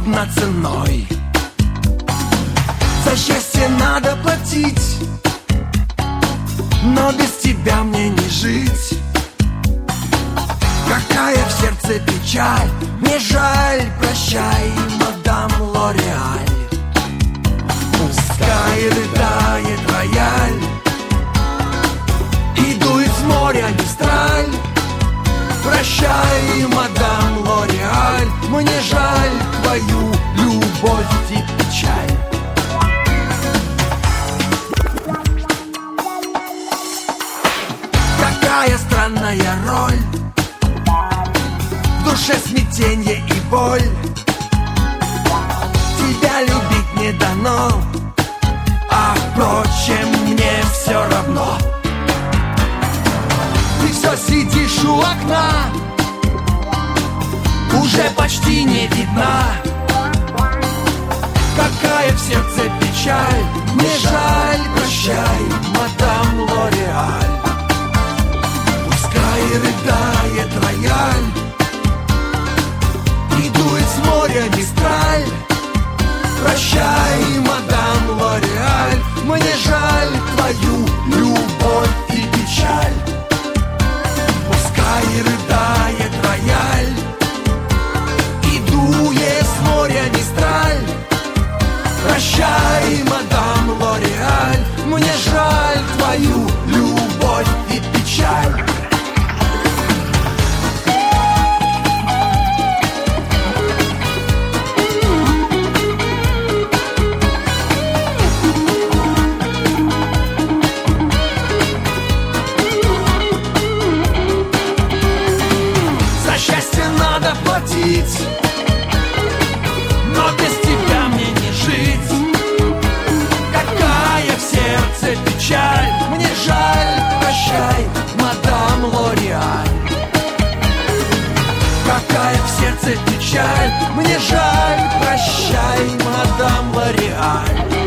угодно ценой. За счастье надо платить, но без тебя мне не жить. Какая в сердце печаль, мне жаль, прощай, мадам Лореаль. Пускай рыдает рояль и дует с моря мистраль. Прощай, мадам Лореаль, мне жаль твою любовь и печаль. Какая странная роль, в душе смятенье и боль. Тебя любить не дано, а впрочем мне все равно. Ты все сидишь у окна, уже почти не видна. Какая в сердце печаль, мне жаль, прощай, мадам Лореаль. Пускай рыдает рояль и дует с моря мистраль. Прощай, мадам Лореаль, мне жаль твою любовь и печаль. Пускай рыдает рояль и дует с моря мистраль. Прощай, мадам Лореаль, мне жаль твою любовь и печаль. Но без тебя мне не жить. Какая в сердце печаль, мне жаль, прощай, мадам Лореаль. Какая в сердце печаль, мне жаль, прощай, мадам Лореаль.